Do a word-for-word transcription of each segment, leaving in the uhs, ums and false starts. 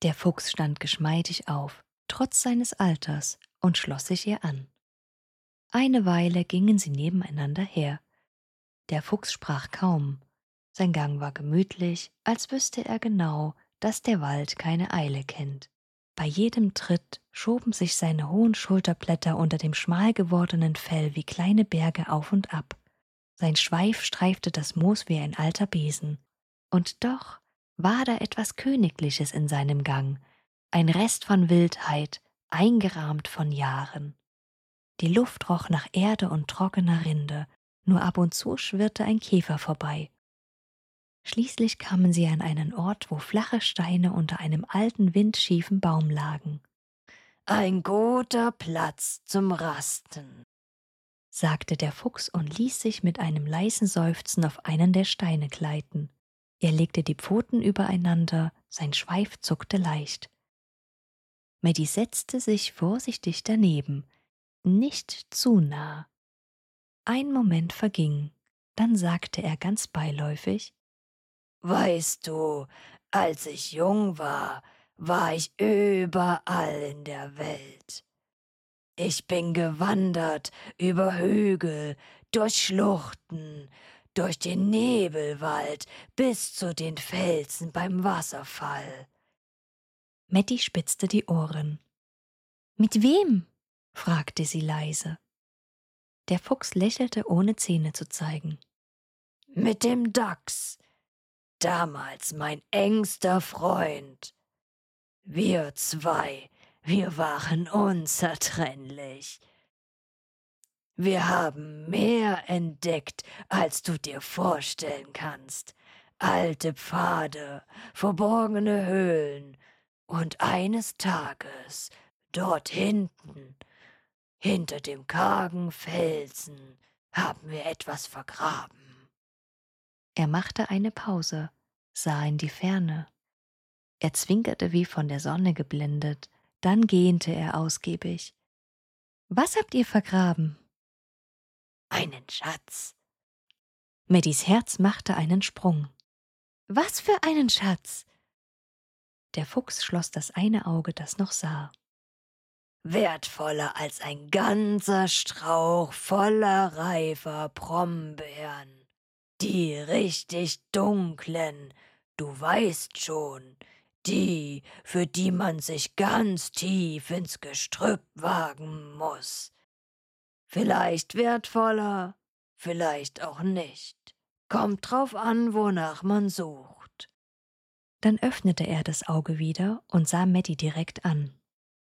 Der Fuchs stand geschmeidig auf, trotz seines Alters, und schloss sich ihr an. Eine Weile gingen sie nebeneinander her. Der Fuchs sprach kaum. Sein Gang war gemütlich, als wüsste er genau, dass der Wald keine Eile kennt. Bei jedem Tritt schoben sich seine hohen Schulterblätter unter dem schmal gewordenen Fell wie kleine Berge auf und ab. Sein Schweif streifte das Moos wie ein alter Besen. Und doch war da etwas Königliches in seinem Gang, ein Rest von Wildheit, eingerahmt von Jahren. Die Luft roch nach Erde und trockener Rinde, nur ab und zu schwirrte ein Käfer vorbei. Schließlich kamen sie an einen Ort, wo flache Steine unter einem alten, windschiefen Baum lagen. »Ein guter Platz zum Rasten«, sagte der Fuchs und ließ sich mit einem leisen Seufzen auf einen der Steine gleiten. Er legte die Pfoten übereinander, sein Schweif zuckte leicht. Mädi setzte sich vorsichtig daneben, nicht zu nah. Ein Moment verging, dann sagte er ganz beiläufig: »Weißt du, als ich jung war, war ich überall in der Welt. Ich bin gewandert über Hügel, durch Schluchten, durch den Nebelwald bis zu den Felsen beim Wasserfall.« Mädi spitzte die Ohren. »Mit wem?« fragte sie leise. Der Fuchs lächelte, ohne Zähne zu zeigen. »Mit dem Dachs, damals mein engster Freund. Wir zwei, wir waren unzertrennlich. Wir haben mehr entdeckt, als du dir vorstellen kannst. Alte Pfade, verborgene Höhlen. Und eines Tages, dort hinten, hinter dem kargen Felsen, haben wir etwas vergraben.« Er machte eine Pause, sah in die Ferne. Er zwinkerte wie von der Sonne geblendet, dann gähnte er ausgiebig. »Was habt ihr vergraben?« »Einen Schatz.« Mädis Herz machte einen Sprung. »Was für einen Schatz?« Der Fuchs schloss das eine Auge, das noch sah. »Wertvoller als ein ganzer Strauch voller reifer Brombeeren. Die richtig dunklen, du weißt schon, die, für die man sich ganz tief ins Gestrüpp wagen muss. Vielleicht wertvoller, vielleicht auch nicht. Kommt drauf an, wonach man sucht.« Dann öffnete er das Auge wieder und sah Mädi direkt an.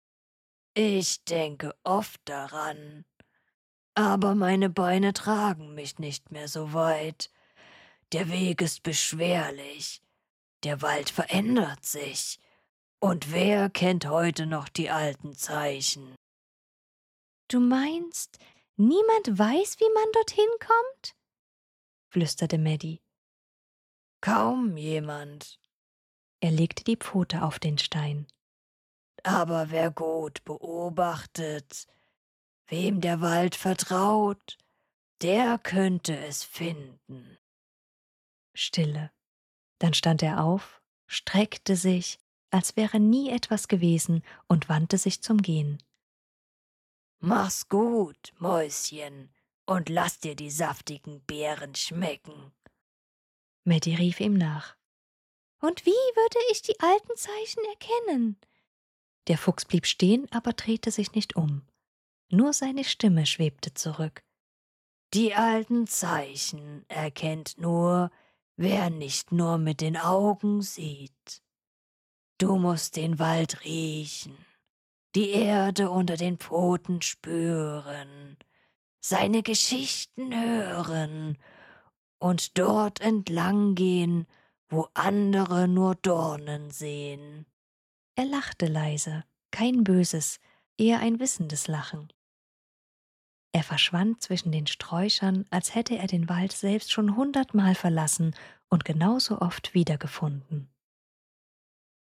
»Ich denke oft daran, aber meine Beine tragen mich nicht mehr so weit. Der Weg ist beschwerlich, der Wald verändert sich, und wer kennt heute noch die alten Zeichen?« »Du meinst, niemand weiß, wie man dorthin kommt?« flüsterte Mädi. »Kaum jemand. Er legte die Pfote auf den Stein. Aber wer gut beobachtet, wem der Wald vertraut, der könnte es finden.« Stille. Dann stand er auf, streckte sich, als wäre nie etwas gewesen, und wandte sich zum Gehen. »Mach's gut, Mäuschen, und lass dir die saftigen Beeren schmecken.« Mädi rief ihm nach. »Und wie würde ich die alten Zeichen erkennen?« Der Fuchs blieb stehen, aber drehte sich nicht um. Nur seine Stimme schwebte zurück. »Die alten Zeichen erkennt nur, wer nicht nur mit den Augen sieht. Du musst den Wald riechen, die Erde unter den Pfoten spüren, seine Geschichten hören und dort entlang gehen, wo andere nur Dornen sehen.« Er lachte leise, kein böses, eher ein wissendes Lachen. Er verschwand zwischen den Sträuchern, als hätte er den Wald selbst schon hundertmal verlassen und genauso oft wiedergefunden.